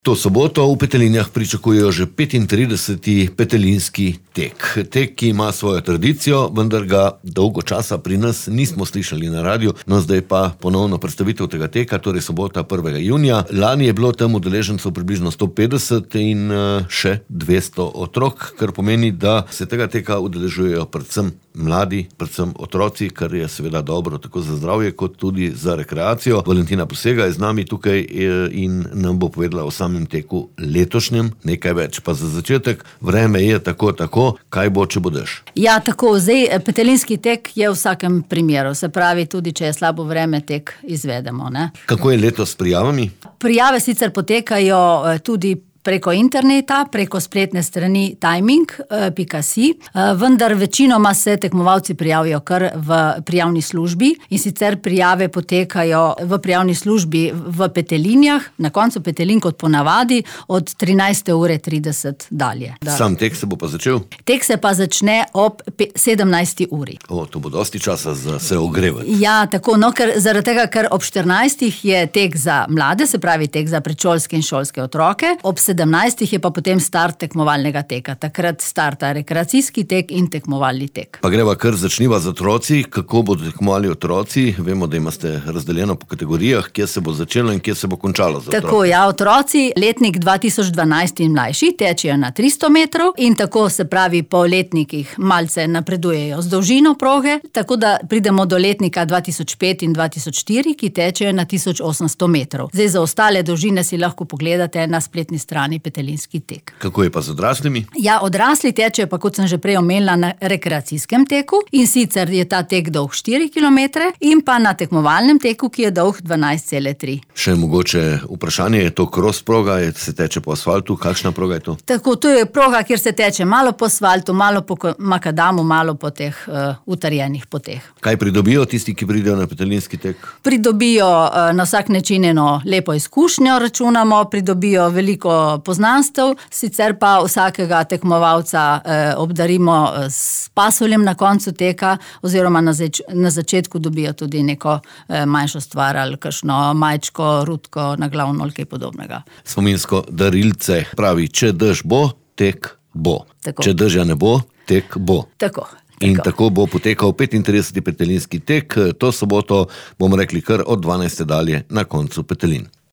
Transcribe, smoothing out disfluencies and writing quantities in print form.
To soboto v Petelinjah pričakujejo že 35. petelinski tek. Tek, ki ima svojo tradicijo, vendar ga dolgo časa pri nas nismo slišali na radiju, no zdaj pa ponovno predstavitev tega teka, torej sobota 1. junija. Lani je bilo tam udeležencev približno 150 in še 200 otrok, kar pomeni, da se tega teka udeležujejo predvsem mladi, predvsem otroci, kar je seveda dobro tako za zdravje kot tudi za rekreacijo. Valentina Posega je z nami tukaj in nam bo povedala o samem teku letošnjem nekaj več. Pa za začetek, vreme je tako, kaj bo, če bo dež? Ja, tako, zdaj petelinski tek je v vsakem primeru, se pravi, tudi če je slabo vreme, tek izvedemo, ne? Kako je letos s prijavami? Prijave sicer potekajo tudi preko interneta, preko spletne strani timing.si, vendar večinoma se tekmovalci prijavijo kar v prijavni službi in sicer prijave potekajo v prijavni službi v Petelinjah, na koncu Petelin kot ponavadi od 13:30 dalje. Sam tek se bo pa začel? Tek se pa začne ob 17. uri. To bo dosti časa za se ogrevati. Ja, tako, no, zaradi tega, ker ob 14. je tek za mlade, se pravi tek za predšolske in šolske otroke, ob 17. je pa potem start tekmovalnega teka. Takrat starta rekreacijski tek in tekmovalni tek. Pa greva kar začniva z otroci. Kako bodo tekmovali otroci? Vemo, da imate razdeljeno po kategorijah, kje se bo začelo in kje se bo končalo za otroci. Tako, ja, otroci, letnik 2012 in mlajši, tečejo na 300 metrov in tako, se pravi, po letnikih malce napredujejo z dolžino proge, tako da pridemo do letnika 2005 in 2004, ki tečejo na 1800 metrov. Zdaj za ostale dolžine si lahko pogledate na spletni strani Petelinski tek. Kako je pa z odraslimi? Ja, odrasli tečejo pa, kot sem že prej omenila, na rekreacijskem teku in sicer je ta tek dolg 4 km in pa na tekmovalnem teku, ki je dolg 12,3. Še mogoče vprašanje, je to cross proga, se teče po asfaltu, kakšna proga je to? Tako, to je proga, kjer se teče malo po asfaltu, malo po makadamu, malo po teh utrjenih poteh. Kaj pridobijo tisti, ki pridejo na petelinski tek? Pridobijo na vsak način eno lepo izkušnjo, računamo, pridobijo veliko poznanstev, sicer pa vsakega tekmovalca obdarimo s pasuljem na koncu teka, oziroma na začetku dobijo tudi neko manjšo stvar ali kakšno majčko, rutko, naglavno ali kaj podobnega. Spominsko darilce pravi, če dež bo, tek bo. Tako. Če dežja ne bo, tek bo. Tako. In tako bo potekal 35. petelinski tek, to soboto bomo rekli kar od 12. dalje na koncu Petelin.